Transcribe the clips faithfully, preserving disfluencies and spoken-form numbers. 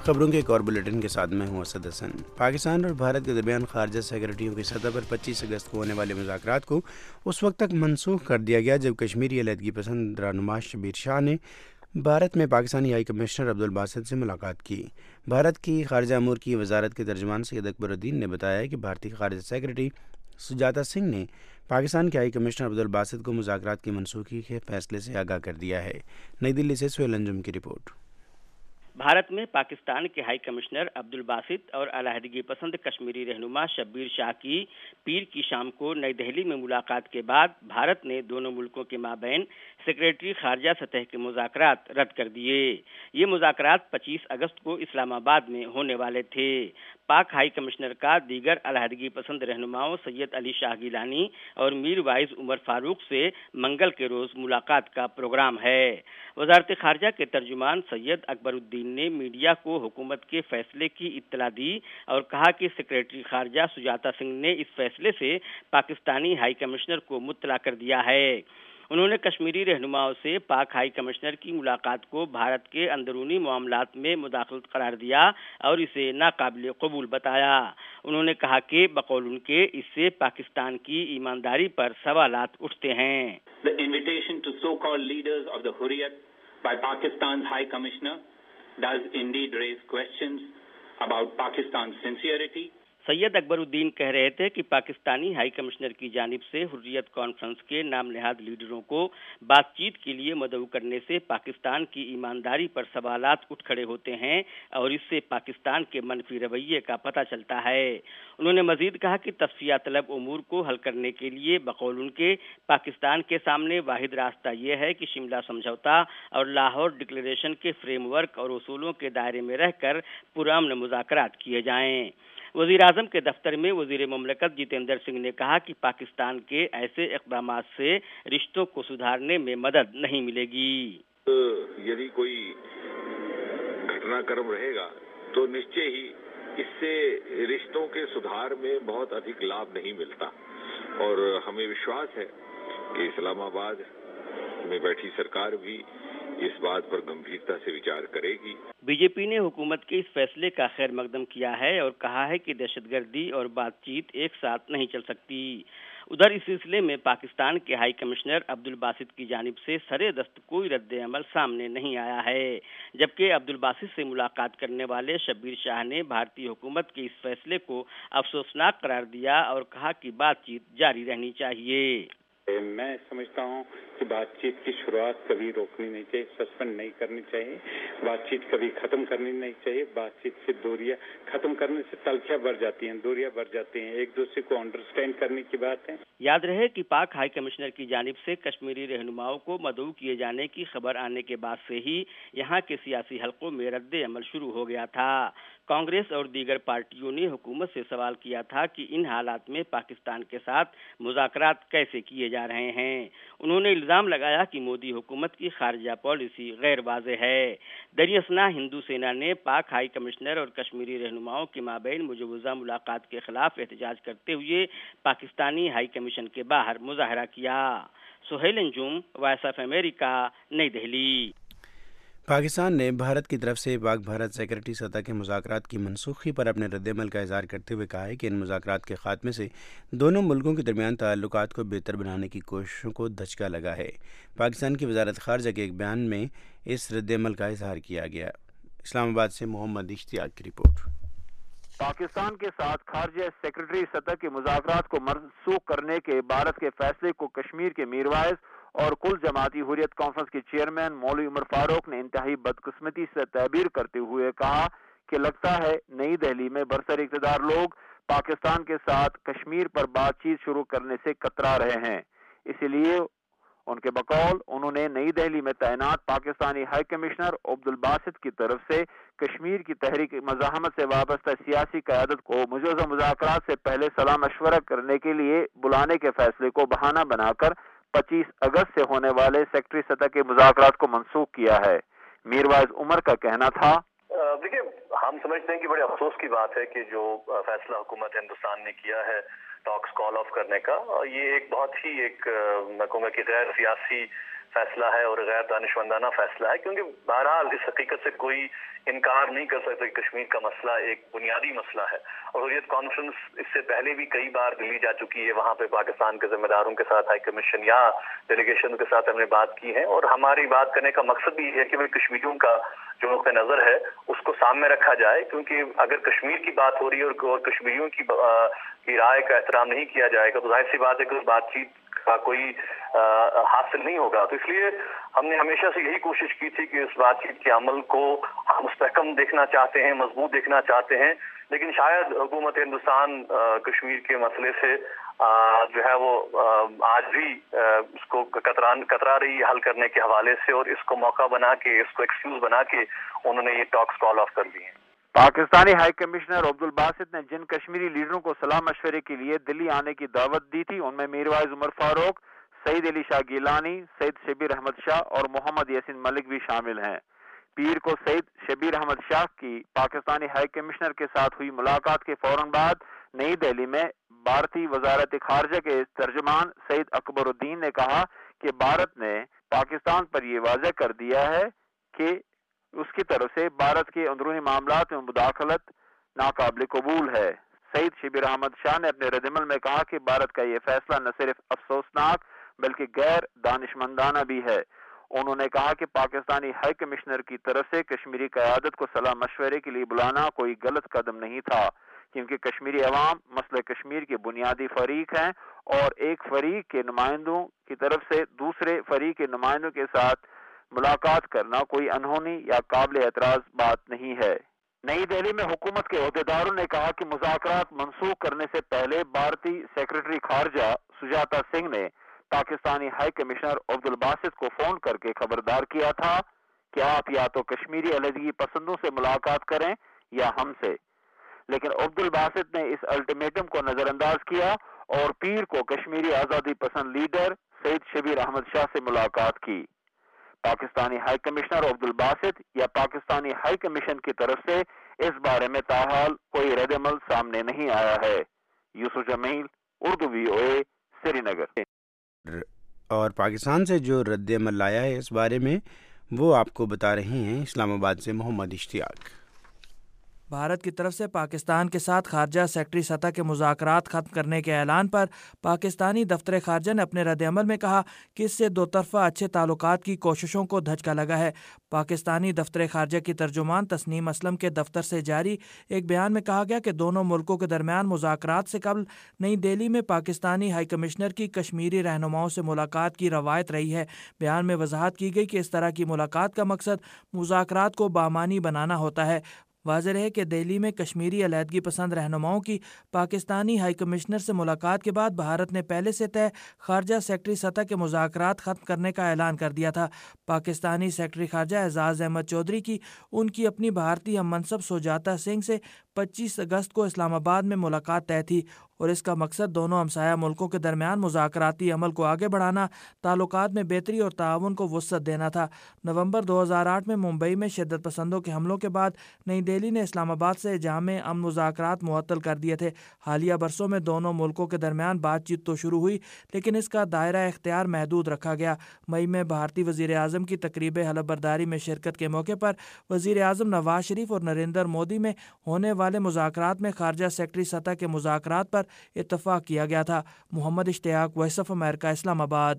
خبروں کے ایک اور بلیٹن کے ساتھ میں ہوں اسد حسن۔ پاکستان اور بھارت کے درمیان خارجہ سیکرٹریوں کی سطح پر پچیس اگست کو ہونے والے مذاکرات کو اس وقت تک منسوخ کر دیا گیا جب کشمیری علیحدگی پسند رہنما شبیر شاہ نے بھارت میں پاکستانی ہائی کمشنر عبدالباسط سے ملاقات کی۔ بھارت کی خارجہ امور کی وزارت کے ترجمان سید اکبر الدین نے بتایا کہ بھارتی خارجہ سیکرٹری سجاتا سنگھ نے پاکستان کے ہائی کمشنر عبدالباسط کو مذاکرات کی منسوخی کے فیصلے سے آگاہ کر دیا ہے۔ نئی دلی سے سہیل انجم کی رپورٹ۔ بھارت میں پاکستان کے ہائی کمشنر عبدالباسط اور علیحدگی پسند کشمیری رہنما شبیر شاہ کی پیر کی شام کو نئی دہلی میں ملاقات کے بعد بھارت نے دونوں ملکوں کے مابین سیکرٹری خارجہ سطح کے مذاکرات رد کر دیے۔ یہ مذاکرات پچیس اگست کو اسلام آباد میں ہونے والے تھے۔ پاک ہائی کمشنر کا دیگر علیحدگی پسند رہنماؤں سید علی شاہ گیلانی اور میر وائز عمر فاروق سے منگل کے روز ملاقات کا پروگرام ہے۔ وزارت خارجہ کے ترجمان سید اکبر الدین نے میڈیا کو حکومت کے فیصلے کی اطلاع دی اور کہا کہ سیکرٹری خارجہ سجاتا سنگھ نے اس فیصلے سے پاکستانی ہائی کمشنر کو مطلع کر دیا ہے۔ انہوں نے کشمیری رہنماؤں سے پاک ہائی کمشنر کی ملاقات کو بھارت کے اندرونی معاملات میں مداخلت قرار دیا اور اسے ناقابل قبول بتایا۔ انہوں نے کہا کہ بقول ان کے اس سے پاکستان کی ایمانداری پر سوالات اٹھتے ہیں۔ The invitation to so-called leaders of the Hurriyat by Pakistan's High Commissioner does indeed raise questions about Pakistan's sincerity. سید اکبر الدین کہہ رہے تھے کہ پاکستانی ہائی کمشنر کی جانب سے حریت کانفرنس کے نام نہاد لیڈروں کو بات چیت کے لیے مدعو کرنے سے پاکستان کی ایمانداری پر سوالات اٹھ کھڑے ہوتے ہیں اور اس سے پاکستان کے منفی رویے کا پتہ چلتا ہے۔ انہوں نے مزید کہا کہ تصفیہ طلب امور کو حل کرنے کے لیے بقول ان کے پاکستان کے سامنے واحد راستہ یہ ہے کہ شملہ سمجھوتا اور لاہور ڈکلیریشن کے فریم ورک اور اصولوں کے دائرے میں رہ کر پرامن مذاکرات کیے جائیں۔ وزیر اعظم کے دفتر میں وزیر مملکت جتیندر سنگھ نے کہا کہ پاکستان کے ایسے اقدامات سے رشتوں کو سدھارنے میں مدد نہیں ملے گی۔ یدی کوئی گھٹنا کرم رہے گا تو نشچے ہی اس سے رشتوں کے سدھار میں بہت ادھک لابھ نہیں ملتا، اور ہمیں وشواس ہے کہ اسلام آباد میں بیٹھی سرکار بھی اس بات پر گمبھیرتا سے وچار کرے گی۔ بی جے پی نے حکومت کے اس فیصلے کا خیر مقدم کیا ہے اور کہا ہے کہ دہشت گردی اور بات چیت ایک ساتھ نہیں چل سکتی۔ ادھر اس سلسلے میں پاکستان کے ہائی کمشنر عبدالباسط کی جانب سے سرے دست کوئی رد عمل سامنے نہیں آیا ہے، جبکہ عبدالباسط سے ملاقات کرنے والے شبیر شاہ نے بھارتی حکومت کے اس فیصلے کو افسوسناک قرار دیا اور کہا کہ بات چیت جاری رہنی چاہیے۔ میں سمجھتا ہوں کہ بات چیت کی شروعات کبھی روکنی نہیں چاہیے، سسپینڈ نہیں کرنی چاہیے، بات چیت کبھی ختم کرنی نہیں چاہیے۔ بات چیت سے دوریاں ختم کرنے سے تلخیاں بڑھ جاتی ہیں، دوریاں بڑھ جاتی ہیں، ایک دوسرے کو انڈرسٹینڈ کرنے کی بات ہے۔ یاد رہے کہ پاک ہائی کمشنر کی جانب سے کشمیری رہنماؤں کو مدعو کیے جانے کی خبر آنے کے بعد سے ہی یہاں کے سیاسی حلقوں میں رد عمل شروع ہو گیا تھا۔ کانگریس اور دیگر پارٹیوں نے حکومت سے سوال کیا تھا کہ ان حالات میں پاکستان کے ساتھ مذاکرات کیسے کیے جا رہے ہیں۔ انہوں نے الزام لگایا کہ مودی حکومت کی خارجہ پالیسی غیر واضح ہے۔ دراصل ہندو سینا نے پاک ہائی کمشنر اور کشمیری رہنماؤں کے مابین مجوزہ ملاقات کے خلاف احتجاج کرتے ہوئے پاکستانی ہائی کمیشن کے باہر مظاہرہ کیا۔ Sohail Anjum, voice of America, نئی دہلی۔ پاکستان نے بھارت کی طرف سے پاک بھارت سیکرٹری سطح کے مذاکرات کی منسوخی پر اپنے رد عمل کا اظہار کرتے ہوئے کہا ہے کہ ان مذاکرات کے خاتمے سے دونوں ملکوں کے درمیان تعلقات کو بہتر بنانے کی کوششوں کو دھچکا لگا ہے۔ پاکستان کی وزارت خارجہ کے ایک بیان میں اس رد عمل کا اظہار کیا گیا۔ اسلام آباد سے محمد اشتیاق کی رپورٹ۔ پاکستان کے ساتھ خارجہ سیکرٹری سطح کے مذاکرات کو منسوخ کرنے کے بھارت کے فیصلے کو کشمیر کے میر وائز اور کل جماعتی حریت کانفرنس کے چیئرمین مولوی عمر فاروق نے انتہائی بدقسمتی سے تعبیر کرتے ہوئے کہا کہ لگتا ہے نئی دہلی میں برسر اقتدار لوگ پاکستان کے ساتھ کشمیر پر بات چیت شروع کرنے سے کترا رہے ہیں۔ اسی لیے ان کے بقول انہوں نے نئی دہلی میں تعینات پاکستانی ہائی کمشنر عبدالباسط کی طرف سے کشمیر کی تحریک مزاحمت سے وابستہ سیاسی قیادت کو مجوزہ مذاکرات سے پہلے صلاح مشورہ کرنے کے لیے بلانے کے فیصلے کو بہانہ بنا کر پچیس اگست سے ہونے والے سیکرٹری سطح کے مذاکرات کو منسوخ کیا ہے۔ میر وائز عمر کا کہنا تھا، دیکھیے ہم سمجھتے ہیں کہ بڑے افسوس کی بات ہے کہ جو فیصلہ حکومت ہندوستان نے کیا ہے ٹاکس کال آف کرنے کا، یہ ایک بہت ہی ایک میں کہوں گا کہ غیر سیاسی فیصلہ ہے اور غیر دانشمندانہ فیصلہ ہے، کیونکہ بہرحال اس حقیقت سے کوئی انکار نہیں کر سکتا کہ کشمیر کا مسئلہ ایک بنیادی مسئلہ ہے، اور حریت کانفرنس اس سے پہلے بھی کئی بار دلی جا چکی ہے، وہاں پہ پاکستان کے ذمہ داروں کے ساتھ ہائی کمیشن یا ڈیلیگیشن کے ساتھ ہم نے بات کی ہے، اور ہماری بات کرنے کا مقصد بھی یہ ہے کہ وہ کشمیریوں کا جو نقطہ نظر ہے اس کو سامنے رکھا جائے، کیونکہ اگر کشمیر کی بات ہو رہی ہے اور کشمیریوں کی کی رائے کا احترام نہیں کیا جائے گا تو ظاہر سی بات ہے کہ اس بات چیت کا کوئی حاصل نہیں ہوگا۔ تو اس لیے ہم نے ہمیشہ سے یہی کوشش کی تھی کہ اس بات چیت کے عمل کو ہم مستحکم دیکھنا چاہتے ہیں، مضبوط دیکھنا چاہتے ہیں، لیکن شاید حکومت ہندوستان کشمیر کے مسئلے سے جو ہے وہ آج بھی اس کو کتران کترا رہی ہے حل کرنے کے حوالے سے، اور اس کو موقع بنا کے، اس کو ایکسکیوز بنا کے انہوں نے یہ ٹاکس کال آف کر دی ہیں۔ پاکستانی ہائی کمشنر عبدالباسط نے جن کشمیری لیڈروں کو صلاح مشورے کے لیے دلی آنے کی دعوت دی تھی ان میں میروائز عمر فاروق، سعید علی شاہ گیلانی، سید شبیر احمد شاہ اور محمد یاسین ملک بھی شامل ہیں۔ پیر کو سعید شبیر احمد شاہ کی پاکستانی ہائی کمشنر کے ساتھ ہوئی ملاقات کے فوراً بعد نئی دہلی میں بھارتی وزارت خارجہ کے ترجمان سعید اکبر الدین نے کہا کہ بھارت نے پاکستان پر یہ واضح کر دیا ہے کہ اس کی طرف سے بھارت کے اندرونی معاملات میں مداخلت ناقابل قبول ہے۔ سعید شبیر احمد شاہ نے اپنے رد عمل میں کہا کہ بھارت کا یہ فیصلہ نہ صرف افسوسناک بلکہ غیر دانشمندانہ بھی ہے۔ انہوں نے کہا کہ پاکستانی ہائی کمشنر کی طرف سے کشمیری قیادت کو صلاح مشورے کے لیے بلانا کوئی غلط قدم نہیں تھا، کیونکہ کشمیری عوام مسئلہ کشمیر کے بنیادی فریق ہیں اور ایک فریق کے نمائندوں کی طرف سے دوسرے فریق کے نمائندوں کے ساتھ ملاقات کرنا کوئی انہونی یا قابل اعتراض بات نہیں ہے۔ نئی دہلی میں حکومت کے عہدیداروں نے کہا کہ مذاکرات منسوخ کرنے سے پہلے بھارتی سیکرٹری خارجہ سجاتا سنگھ نے پاکستانی ہائی کمشنر عبدالباسط کو فون کر کے خبردار کیا تھا کہ آپ یا تو کشمیری علیحدگی پسندوں سے ملاقات کریں یا ہم سے، لیکن عبدالباسط نے اس الٹیمیٹم کو نظر انداز کیا اور پیر کو کشمیری آزادی پسند لیڈر سعید شبیر احمد شاہ سے ملاقات کی۔ پاکستانی ہائی کمشنر عبدالباسط یا پاکستانی ہائی کمیشن کی طرف سے اس بارے میں تاحال کوئی رد عمل سامنے نہیں آیا ہے۔ یوسف جمیل، اردو وی او اے، سری نگر۔ اور پاکستان سے جو رد عمل آیا ہے اس بارے میں وہ آپ کو بتا رہے ہیں اسلام آباد سے محمد اشتیاق۔ بھارت کی طرف سے پاکستان کے ساتھ خارجہ سیکٹری سطح کے مذاکرات ختم کرنے کے اعلان پر پاکستانی دفتر خارجہ نے اپنے رد عمل میں کہا کہ اس سے دو طرفہ اچھے تعلقات کی کوششوں کو دھچکا لگا ہے۔ پاکستانی دفتر خارجہ کی ترجمان تسنیم اسلم کے دفتر سے جاری ایک بیان میں کہا گیا کہ دونوں ملکوں کے درمیان مذاکرات سے قبل نئی دہلی میں پاکستانی ہائی کمشنر کی کشمیری رہنماؤں سے ملاقات کی روایت رہی ہے۔ بیان میں وضاحت کی گئی کہ اس طرح کی ملاقات کا مقصد مذاکرات کو بامعنی بنانا ہوتا ہے۔ واضح رہے کہ دہلی میں کشمیری علیحدگی پسند رہنماؤں کی پاکستانی ہائی کمشنر سے ملاقات کے بعد بھارت نے پہلے سے طے خارجہ سیکٹری سطح کے مذاکرات ختم کرنے کا اعلان کر دیا تھا۔ پاکستانی سیکٹری خارجہ اعزاز احمد چودھری کی ان کی اپنی بھارتی ہم منصب سجاتا سنگھ سے پچیس اگست کو اسلام آباد میں ملاقات طے تھی اور اس کا مقصد دونوں ہمسایہ ملکوں کے درمیان مذاکراتی عمل کو آگے بڑھانا، تعلقات میں بہتری اور تعاون کو وسعت دینا تھا۔ نومبر دو ہزار آٹھ میں ممبئی میں شدت پسندوں کے حملوں کے بعد نئی دہلی نے اسلام آباد سے جامع امن مذاکرات معطل کر دیے تھے۔ حالیہ برسوں میں دونوں ملکوں کے درمیان بات چیت تو شروع ہوئی لیکن اس کا دائرہ اختیار محدود رکھا گیا۔ مئی میں بھارتی وزیر اعظم کی تقریب حلف برداری میں شرکت کے موقع پر وزیر اعظم نواز شریف اور نریندر مودی میں ہونے والے مذاکرات میں خارجہ سیکٹری سطح کے مذاکرات پر اتفاق کیا گیا تھا۔ محمد اشتیاق، وائس آف امریکہ، اسلام آباد۔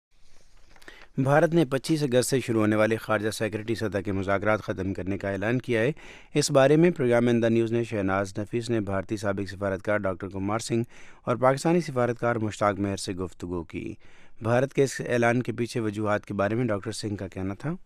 بھارت نے پچیس اگست سے شروع ہونے والے خارجہ سیکرٹری سطح کے مذاکرات ختم کرنے کا اعلان کیا ہے۔ اس بارے میں پروگرام ان دا نیوز نے شہناز نفیس نے بھارتی سابق سفارتکار ڈاکٹر کمار سنگھ اور پاکستانی سفارتکار مشتاق مہر سے گفتگو کی۔ بھارت کے اس اعلان کے پیچھے وجوہات کے بارے میں ڈاکٹر سنگھ کا کہنا تھا۔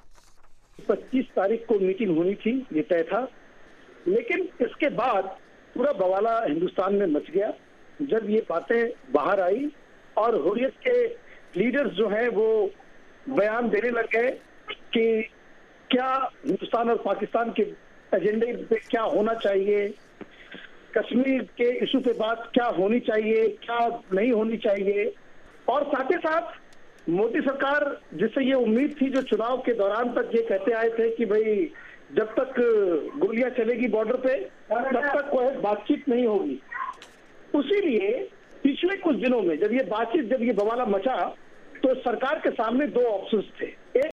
پچیس تاریخ کو میٹنگ ہونی تھی، یہ طے تھا، لیکن اس کے بعد پورا بوالا ہندوستان میں مچ گیا جب یہ باتیں باہر آئی اور حریت کے لیڈرز جو ہیں وہ بیان دینے لگ گئے کہ کیا ہندوستان اور پاکستان کے ایجنڈے پہ کیا ہونا چاہیے، کشمیر کے ایشو پہ بات کیا ہونی چاہیے، کیا نہیں ہونی چاہیے، اور ساتھ ہی ساتھ مودی سرکار جس سے یہ امید تھی، جو چناؤ کے دوران تک یہ کہتے آئے تھے کہ بھائی جب تک گولیاں چلے گی بارڈر پہ تب تک کوئی بات چیت نہیں ہوگی، اسی لیے پچھلے کچھ دنوں میں جب یہ بات چیت جب یہ بوالا مچا तो सरकार के सामने दो ऑप्शंस थे।